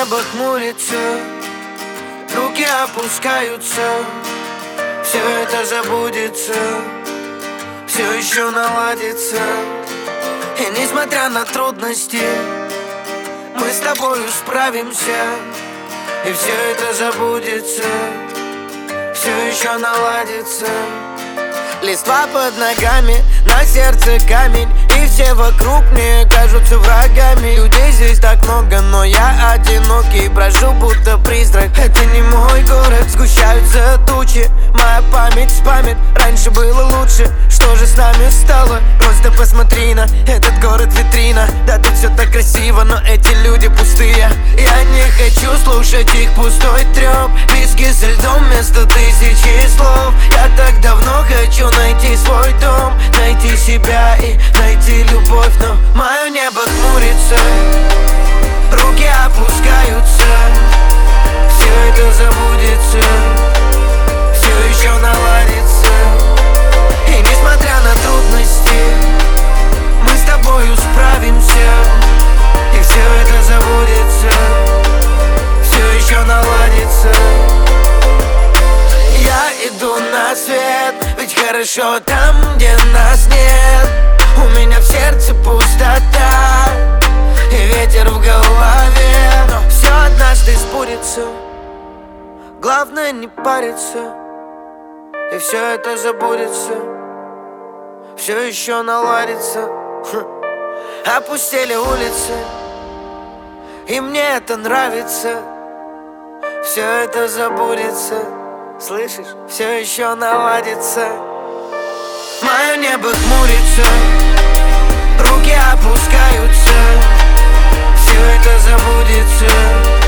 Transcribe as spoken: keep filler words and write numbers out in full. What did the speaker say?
небо хмурится, руки опускаются, все это забудется, все еще наладится. И несмотря на трудности, мы с тобою справимся, и все это забудется, все еще наладится. Листва под ногами, на сердце камень, и все вокруг мне кажутся врагами. Людей здесь так много, но я одинокий, брожу будто призрак. Это не мой город, сгущаются тучи, моя память спамит, раньше было лучше. Что же с нами стало? Просто посмотри на этот город, витрина. Да, тут все так красиво, но эти люди пустые. Я не хочу слушать их пустой треп, виски со льдом вместо тысячи слов. Я так давно хочу найти свой дом, найти себя и найти любовь. Но мое небо хмурится, руки опускаются, все это забудется, все еще наладится. И несмотря на трудности, мы с тобою справимся, и все это забудется, все еще наладится. Я иду на свет, ведь хорошо там, где нас нет. У меня в сердце пустота и ветер в голове, но все однажды сбудется. Главное не париться, и все это забудется, все еще наладится. Хм. Опустели улицы, и мне это нравится. Все это забудется, слышишь, все еще наладится. Мое небо хмурится, руки опускаются, все это забудется,